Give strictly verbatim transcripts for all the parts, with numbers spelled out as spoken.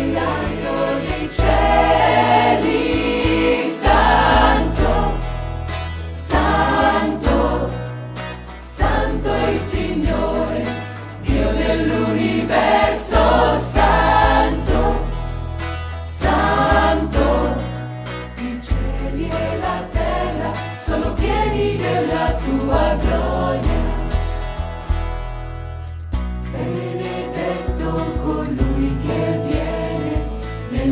nell'alto dei cieli. Santo, Santo, Santo il Signore, Dio dell'universo. Santo, Santo, i cieli e la terra sono pieni della tua gloria. Benedetto colui che viene nel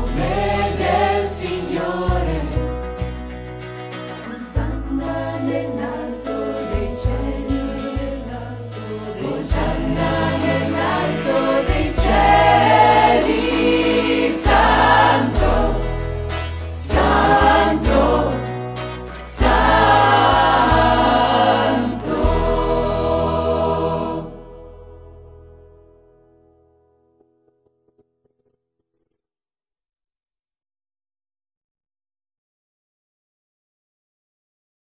nome del Signore. Osanna nel